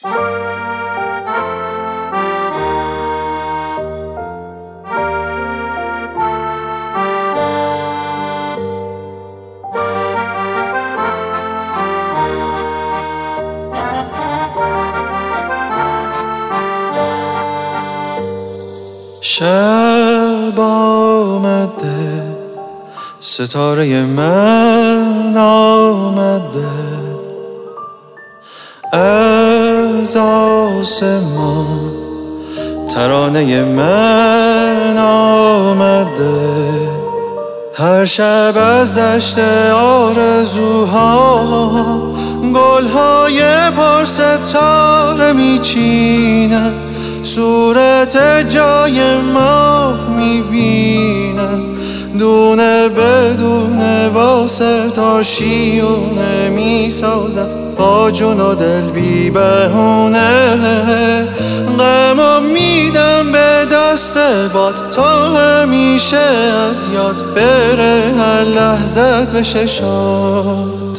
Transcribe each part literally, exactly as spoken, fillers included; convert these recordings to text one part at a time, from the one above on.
شب آمده، ستاره من آمده، از آسمان ترانه من آمده. هر شب از دشت آرزوها گلهای پرستاره میچینن، صورت جای ماه میبینن، دونه بدونه واسه شیونه میسازن، با جون و دل بی بهونه. غمم میدم به دست باد تا همیشه از یاد بره، هر لحظت بشه شاد.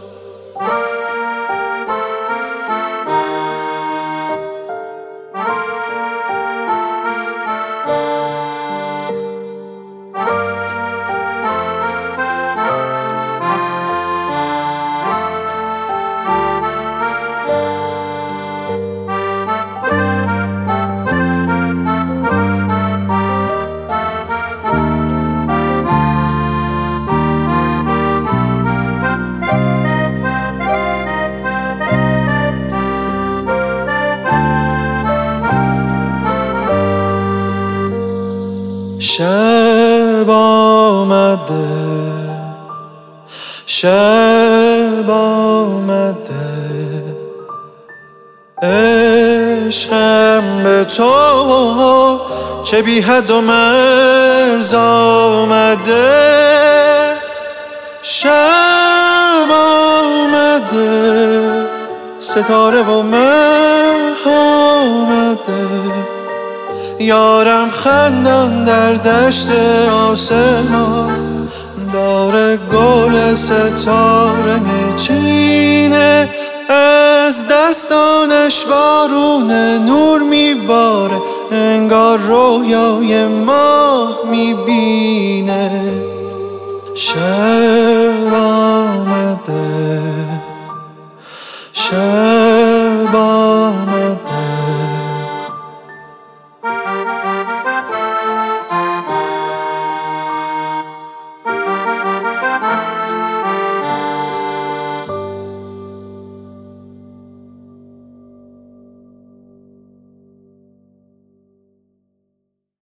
شب آمده، شب آمده، عشقم به تو چه بی حد و مرز آمده. شب آمده، ستاره و مه آمده، یارم خندان در دشت آسمان، داره گل ستاره میچینه، از دستانش بارون نور میباره، انگار رویای ماه میبینه. شب آمده، شب